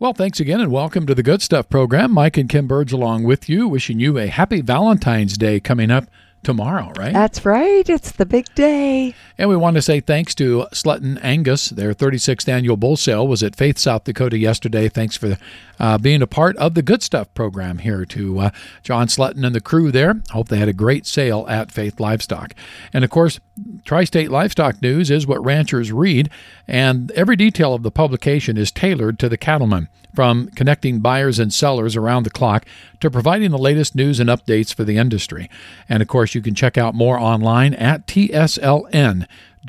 Well, thanks again and welcome to the Good Stuff program. Mike and Kim Burge along with you, wishing you a happy Valentine's Day coming up tomorrow, right? That's right. It's the big day. And we want to say thanks to Slutton Angus. Their 36th annual bull sale was at Faith, South Dakota yesterday. Thanks for being a part of the Good Stuff program here to John Slutton and the crew there. Hope they had a great sale at Faith Livestock. And, of course, Tri-State Livestock News is what ranchers read, and every detail of the publication is tailored to the cattleman, from connecting buyers and sellers around the clock to providing the latest news and updates for the industry. And, of course, you can check out more online at tsln.com.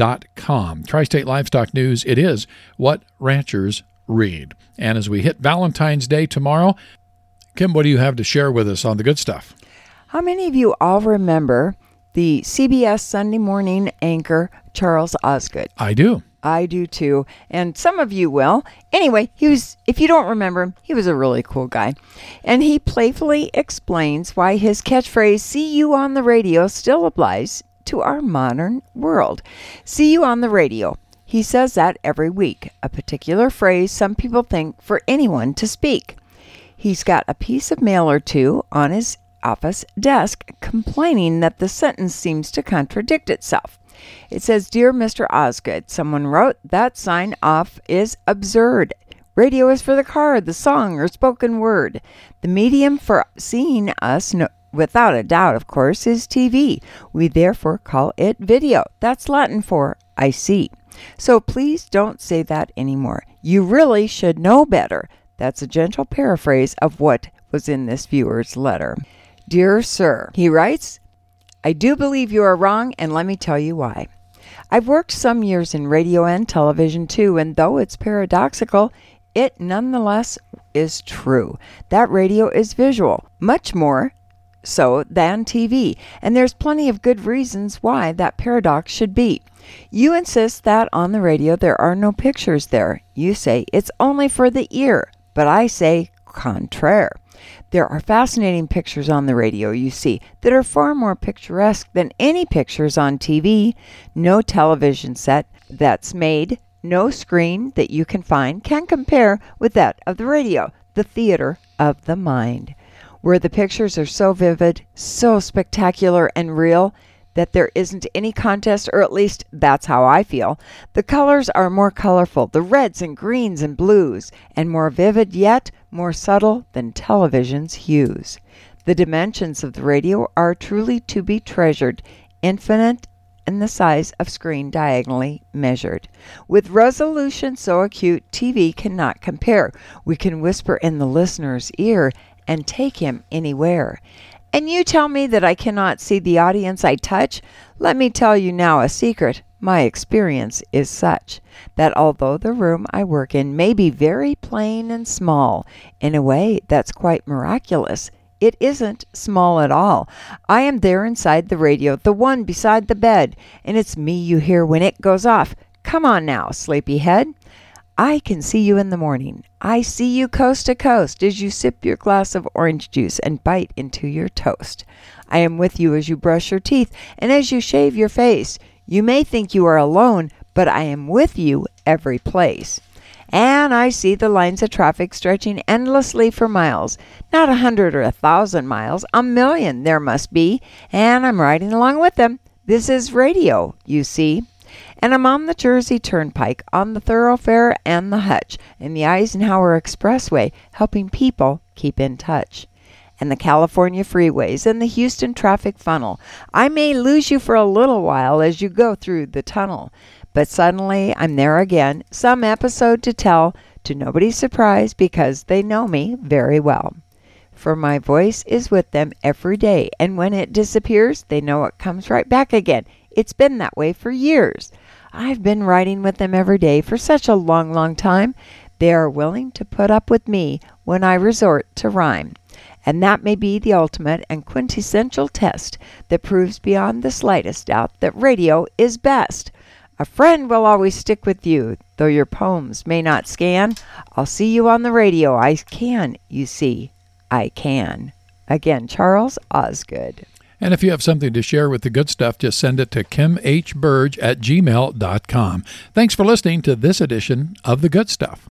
Tri-State Livestock News, it is what ranchers read. And as we hit Valentine's Day tomorrow, Kim, what do you have to share with us on the Good Stuff? How many of you all remember the CBS Sunday morning anchor, Charles Osgood? I do. I do too, and some of you will. Anyway, if you don't remember him, he was a really cool guy. And he playfully explains why his catchphrase, "See you on the radio," still applies to our modern world. See you on the radio. He says that every week, a particular phrase some people think for anyone to speak. He's got a piece of mail or two on his office desk complaining that the sentence seems to contradict itself. It says, "Dear Mr. Osgood," someone wrote, "that sign off is absurd. Radio is for the car, the song, or spoken word. The medium for seeing us, without a doubt, of course, is TV. We therefore call it video. That's Latin for I see. So please don't say that anymore. You really should know better." That's a gentle paraphrase of what was in this viewer's letter. "Dear Sir," he writes, "I do believe you are wrong, and let me tell you why. I've worked some years in radio and television too, and though it's paradoxical, it nonetheless is true. That radio is visual, much more so than TV, and there's plenty of good reasons why that paradox should be. You insist that on the radio there are no pictures there. You say it's only for the ear, but I say contraire. There are fascinating pictures on the radio, you see, that are far more picturesque than any pictures on TV. No television set that's made, no screen that you can find can compare with that of the radio, the theater of the mind, where the pictures are so vivid, so spectacular and real that there isn't any contest, or at least that's how I feel. The colors are more colorful, the reds and greens and blues, and more vivid yet more subtle than television's hues. The dimensions of the radio are truly to be treasured, infinite in the size of screen diagonally measured. With resolution so acute, TV cannot compare. We can whisper in the listener's ear and take him anywhere. And you tell me that I cannot see the audience I touch? Let me tell you now a secret. My experience is such that although the room I work in may be very plain and small, in a way that's quite miraculous, it isn't small at all. I am there inside the radio, the one beside the bed, and it's me you hear when it goes off. Come on now, sleepyhead. I can see you in the morning. I see you coast to coast as you sip your glass of orange juice and bite into your toast. I am with you as you brush your teeth and as you shave your face. You may think you are alone, but I am with you every place. And I see the lines of traffic stretching endlessly for miles. Not 100 or 1,000 miles, 1,000,000 there must be, and I'm riding along with them. This is radio, you see. And I'm on the Jersey Turnpike, on the Thoroughfare and the Hutch, and the Eisenhower Expressway, helping people keep in touch. And the California freeways and the Houston traffic funnel. I may lose you for a little while as you go through the tunnel, but suddenly I'm there again, some episode to tell, to nobody's surprise because they know me very well. For my voice is with them every day, and when it disappears, they know it comes right back again. It's been that way for years. I've been writing with them every day for such a long, long time. They are willing to put up with me when I resort to rhyme. And that may be the ultimate and quintessential test that proves beyond the slightest doubt that radio is best. A friend will always stick with you, though your poems may not scan. I'll see you on the radio. I can, you see. I can. Again, Charles Osgood. And if you have something to share with the Good Stuff, just send it to kimhburge@gmail.com. Thanks for listening to this edition of the Good Stuff.